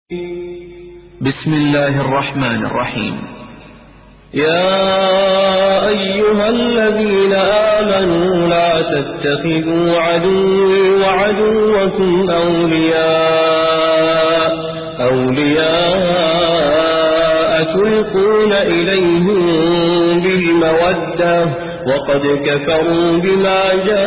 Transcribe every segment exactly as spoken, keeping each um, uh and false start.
بسم الله الرحمن الرحيم. يا أيها الذين آمنوا لا تتخذوا عدوي وعدوكم أولياء أولياء تلقون إليهم بالمودة وقد كفروا بما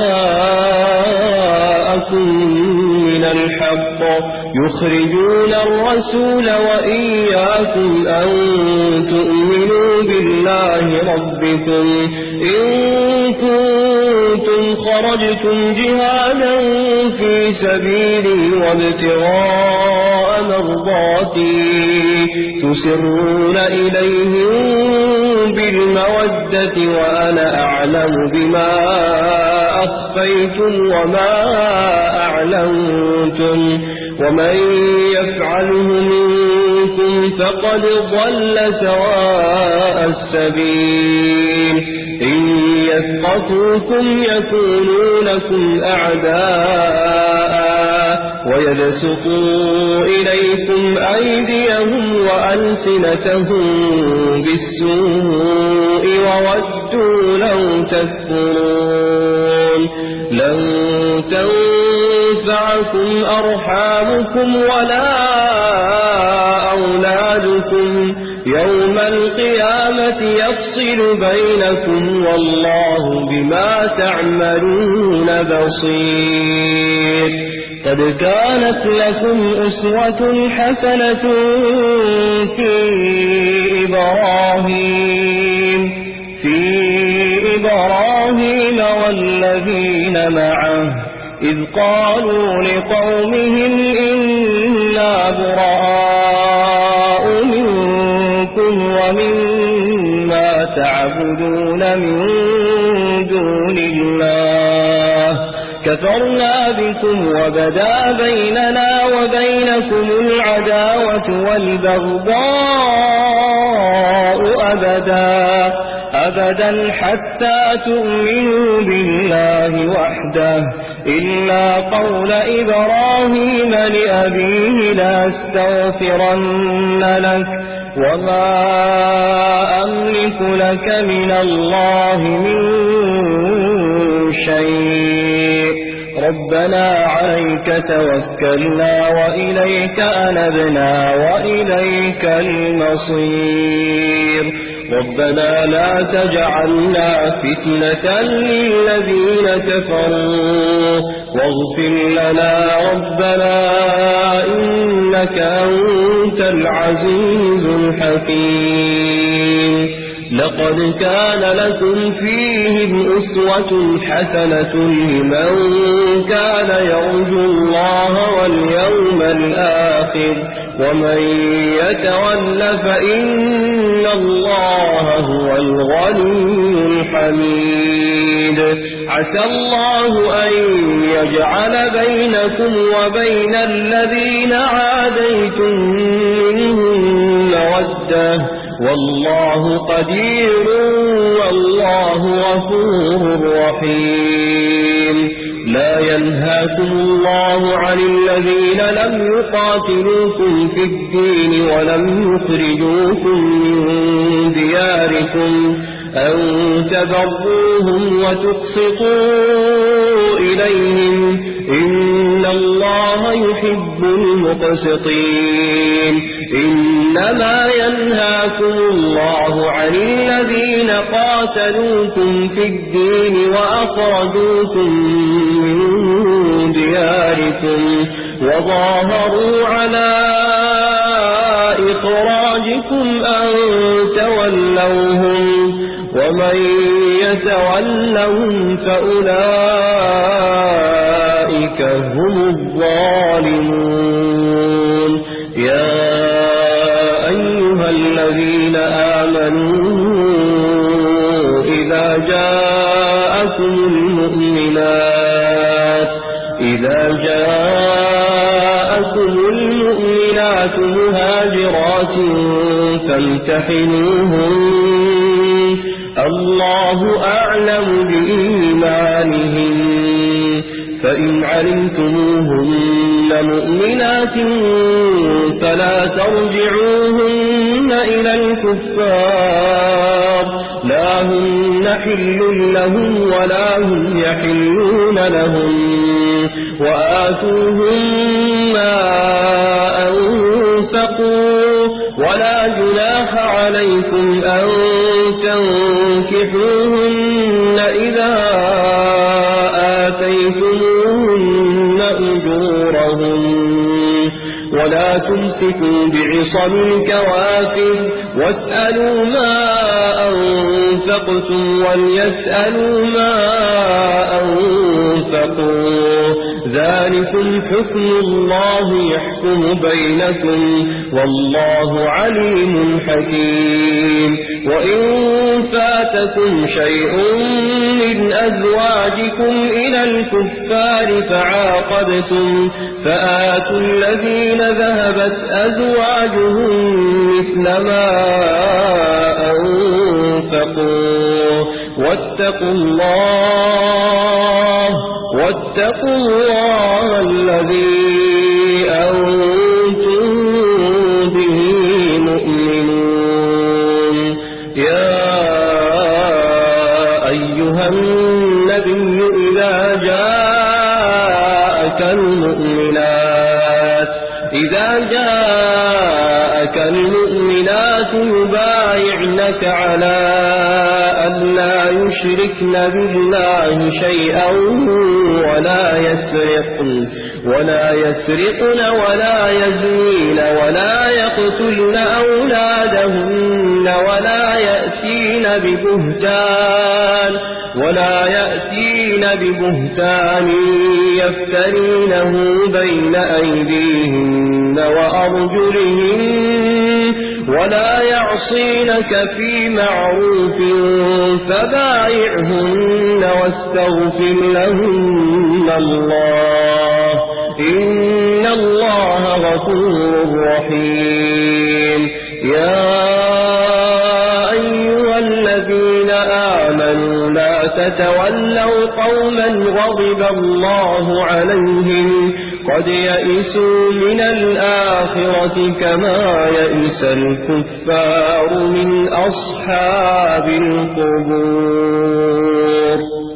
جاءكم من الحق يخرجون الرسول وإياكم أن تؤمنوا بالله ربكم إن كنتم خرجتم جهادا في سبيلي وابتغاء مرضاتي تسرون إليهم بالمودة وأنا أعلم بما أخفيتم وما أعلنتم ومن يفعله منكم فقد ضل سواء السبيل إن يثقفوكم يكونوا لكم أعداء ويبسطوا إليكم أيديهم وألسنتهم بالسوء وودوا لو تكفرون لن تنفعكم أرحامكم ولا أولادكم يوم القيامة يفصل بينكم والله بما تعملون بصير. قد كانت لكم أسوة حسنة في إبراهيم في إبراهيم والذين معه إذ قالوا لقومهم إنا براء منكم ومما تعبدون من دون الله كفرنا بكم وبدا بيننا وبينكم العداوة والبغضاء أبدا أبدا حتى تؤمنوا بالله وحده إلا قول إبراهيم لأبيه لأستغفرن لك وما أملك لك من الله من شيء ربنا عليك توكلنا وإليك أنبنا وإليك المصير ربنا لا تجعلنا فتنة للذين كفروا واغفر لنا ربنا إنك أنت العزيز الحكيم. لقد كان لكم فيهم أسوة حسنة لمن كان يرجو الله واليوم الآخر ومن يتول فإن الله هو الغني الحميد. عسى الله أن يجعل بينكم وبين الذين عاديتم منهم مودة والله قدير والله غفور رحيم. لا ينهاكم الله عن الذين لم يقاتلوكم في الدين ولم يخرجوكم من دياركم أن تبروهم وتقسطوا إليهم إن الله يحب المقسطين. إنما ينهاكم الله عن الذين قاتلوكم في الدين وأخرجوكم من دياركم وظاهروا على إخراجكم أن تولوهم ومن يتولهم فأولئك هم الظالمون. يا أيها الذين آمنوا إذا جاءكم المؤمنات إذا جاءكم المؤمنات مهاجرات فامتحنوهن الله أعلم بإيمانهن فإن علمتموهن مؤمنات فلا ولا ترجعوهن إلى الكفار لا هن حل لهم ولا هم يحلون لهم وآتوهم ما أنفقوا ولا جناح عليكم أن تنكحوهن إذا آتيتموهن أجورهن ولا تمسكوا بعصم الكوافر واسألوا ما أنفقتم وليسألوا ما أنفقوا ذلكم حكم الله يحكم بينكم والله عليم حكيم وإن فاتكم شيء من أزواجكم إلى الكفار فعاقبتم فآتوا الذين ذهبت أزواجهم مثل ما أنفقوا واتقوا الله واتقوا الله الذي أنتم به مؤمنون يا أيها النبي إذا جاءك المؤمنات إذا جاءك المؤمنات يبايعنك على أن لا يشركن بالله شيئا ولا يسرقن ولا يسرقن ولا يزنين ولا يقتلن أولادهن ولا يأتين ببهتان ولا يأتين ببهتان يفترينه بين أيديهن وأرجلهن ولا يعصينك في معروف فبايعهن واستغفر لهن الله إن الله غفور رحيم يا أيها الذين آمنوا لا تتولوا قوما غضب الله عليهم قد يئسوا من الآخرة كما يئس الكفار من أصحاب القبور.